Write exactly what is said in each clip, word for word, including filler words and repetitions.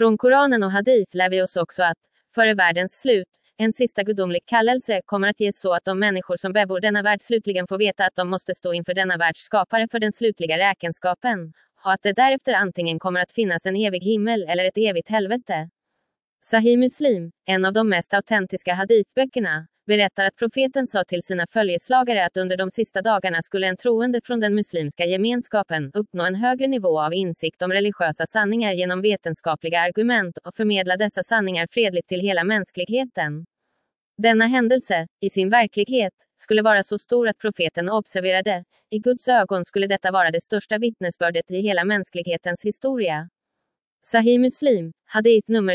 Från Koranen och Hadith lär vi oss också att, före världens slut, en sista gudomlig kallelse kommer att ges så att de människor som bebor denna värld slutligen får veta att de måste stå inför denna världs skapare för den slutliga räkenskapen, och att det därefter antingen kommer att finnas en evig himmel eller ett evigt helvete. Sahih Muslim, en av de mest autentiska hadithböckerna, berättar att profeten sa till sina följeslagare att under de sista dagarna skulle en troende från den muslimska gemenskapen uppnå en högre nivå av insikt om religiösa sanningar genom vetenskapliga argument och förmedla dessa sanningar fredligt till hela mänskligheten. Denna händelse, i sin verklighet, skulle vara så stor att profeten observerade, i Guds ögon skulle detta vara det största vittnesbördet i hela mänsklighetens historia. Sahih Muslim, hadith nummer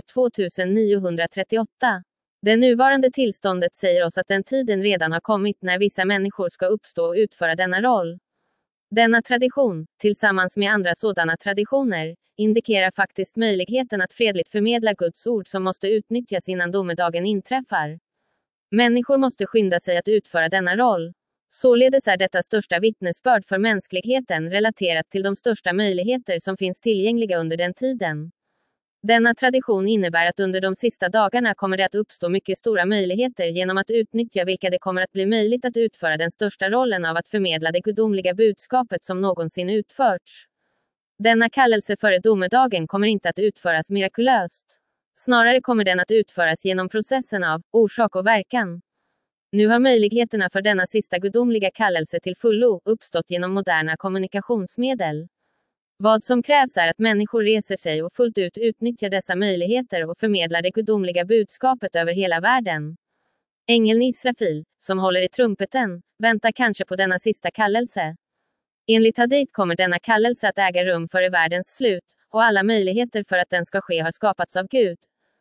tjugoniohundratrettioåtta. Det nuvarande tillståndet säger oss att den tiden redan har kommit när vissa människor ska uppstå och utföra denna roll. Denna tradition, tillsammans med andra sådana traditioner, indikerar faktiskt möjligheten att fredligt förmedla Guds ord som måste utnyttjas innan domedagen inträffar. Människor måste skynda sig att utföra denna roll. Således är detta största vittnesbörd för mänskligheten relaterat till de största möjligheter som finns tillgängliga under den tiden. Denna tradition innebär att under de sista dagarna kommer det att uppstå mycket stora möjligheter genom att utnyttja vilka det kommer att bli möjligt att utföra den största rollen av att förmedla det gudomliga budskapet som någonsin utförts. Denna kallelse före domedagen kommer inte att utföras mirakulöst. Snarare kommer den att utföras genom processen av orsak och verkan. Nu har möjligheterna för denna sista gudomliga kallelse till fullo uppstått genom moderna kommunikationsmedel. Vad som krävs är att människor reser sig och fullt ut utnyttjar dessa möjligheter och förmedlar det gudomliga budskapet över hela världen. Ängeln Israfil, som håller i trumpeten, väntar kanske på denna sista kallelse. Enligt hadith kommer denna kallelse att äga rum före världens slut, och alla möjligheter för att den ska ske har skapats av Gud.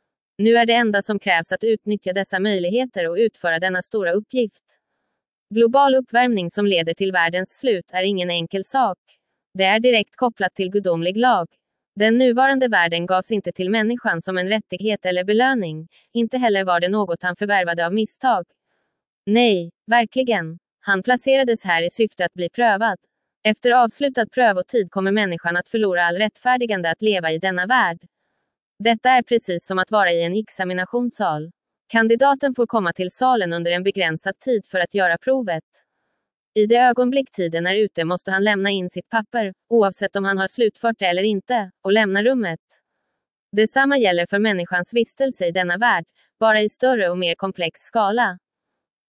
Nu är det enda som krävs att utnyttja dessa möjligheter och utföra denna stora uppgift. Global uppvärmning som leder till världens slut är ingen enkel sak. Det är direkt kopplat till gudomlig lag. Den nuvarande världen gavs inte till människan som en rättighet eller belöning, inte heller var det något han förvärvade av misstag. Nej, verkligen. Han placerades här i syfte att bli prövad. Efter avslutad prövotid kommer människan att förlora all rättfärdigande att leva i denna värld. Detta är precis som att vara i en examinationssal. Kandidaten får komma till salen under en begränsad tid för att göra provet. I det ögonblick tiden är ute måste han lämna in sitt papper, oavsett om han har slutfört det eller inte, och lämna rummet. Detsamma gäller för människans vistelse i denna värld, bara i större och mer komplex skala.